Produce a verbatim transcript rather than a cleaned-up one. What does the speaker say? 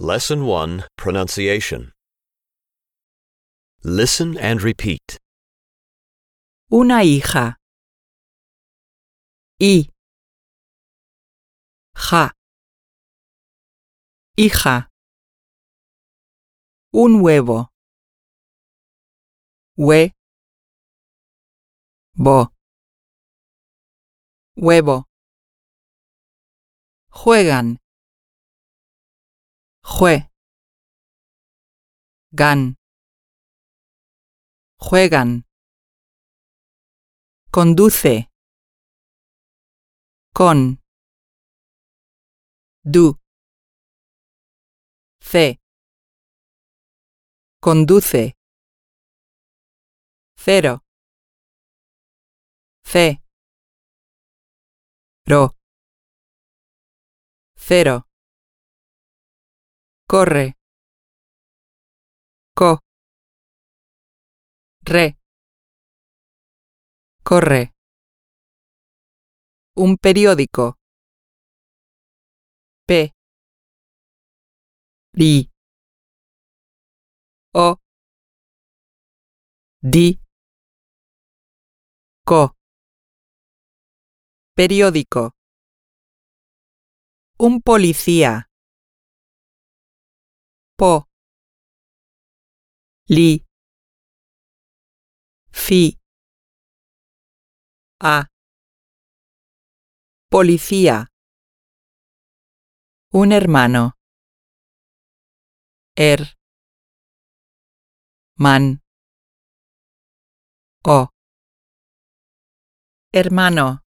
Lesson one, Pronunciation. Listen and repeat. Una hija. I. Ja. Hija. Un huevo. Hue. Bo. Huevo. Juegan. Jue. Gan. Juegan. Conduce. Con. Du. Ce. Conduce. Cero. Ce. Ro. Cero. Corre. Co. Re. Corre. Un periódico. P. Ri. O. Di. Co. Periódico. Un policía. Po. Li. Fi. A. Policía. Un hermano. Er. Man. O. Hermano.